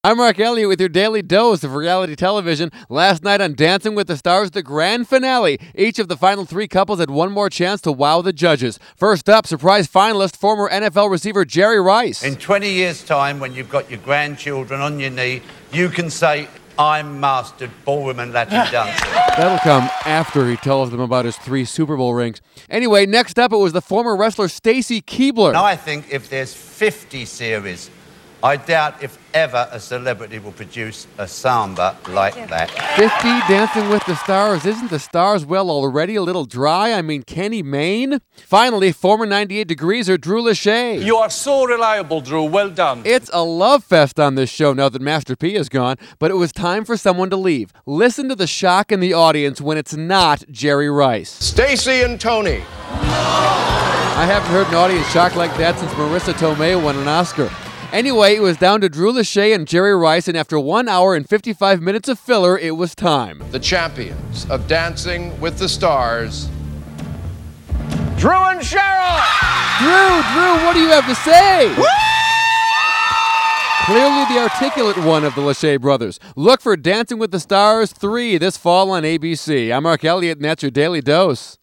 I'm Mark Elliott with your daily dose of reality television. Last night on Dancing with the Stars, the grand finale. Each of the final three couples had one more chance to wow the judges. First up, surprise finalist, former NFL receiver Jerry Rice. In 20 years' time, when you've got your grandchildren on your knee, you can say, "I'm mastered ballroom and Latin dancing." That'll come after he tells them about his 3 Super Bowl rings. Anyway, next up, it was the former wrestler Stacy Keibler. Now, I think if there's 50 series, I doubt if ever a celebrity will produce a samba like that. 50 Dancing with the Stars. Isn't the Stars well already a little dry? I mean, Kenny Mayne? Finally, former 98 Degreeser Drew Lachey. You are so reliable, Drew. Well done. It's a love fest on this show now that Master P is gone, but it was time for someone to leave. Listen to the shock in the audience when it's not Jerry Rice. Stacy and Tony. I haven't heard an audience shock like that since Marissa Tomei won an Oscar. Anyway, it was down to Drew Lachey and Jerry Rice, and after 1 hour and 55 minutes of filler, it was time. The champions of Dancing with the Stars, Drew and Cheryl! Drew, what do you have to say? Woo! Clearly the articulate one of the Lachey brothers. Look for Dancing with the Stars 3 this fall on ABC. I'm Mark Elliott, and that's your Daily Dose.